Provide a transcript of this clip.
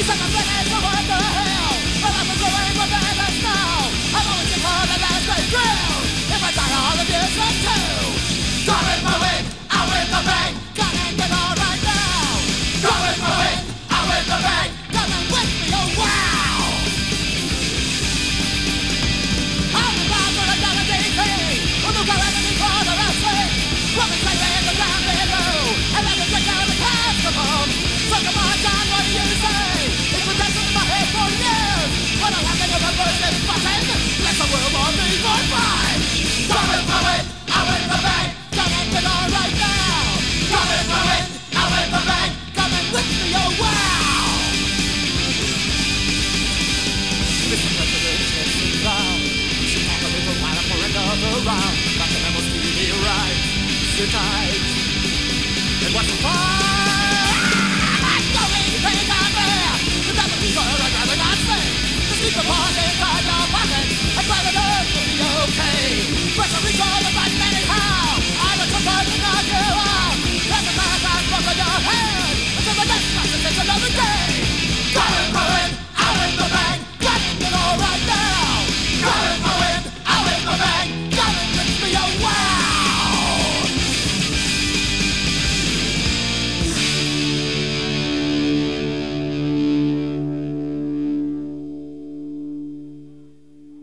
said my friend is what the hell. But I'm going with the snow. I'm always in for the last great drill. If I die all of you say too. Come with my wind, out with the bang. Come and get all right now. Come with my wind, out with the bang. Come and with me, oh wow. I'm the boss of the WDP. Who look around and for the rest of it. Woman say in the ground below. And let me get down the path to home. So come on, John, what do you say? It's been dancing in my head for years. When I have to know the first and button. Let the world on me for fine. Come with my wind, out with the bang. Come and get all right now. Come with my wind, out with the bang. Come and with me, oh wow. Listen to the chest round. She talk a little while for another round. Got the memos to me right. Sit tight. And what's the fun? I'm going to take out there. The devil is I'd rather not say. To sleep upon it, I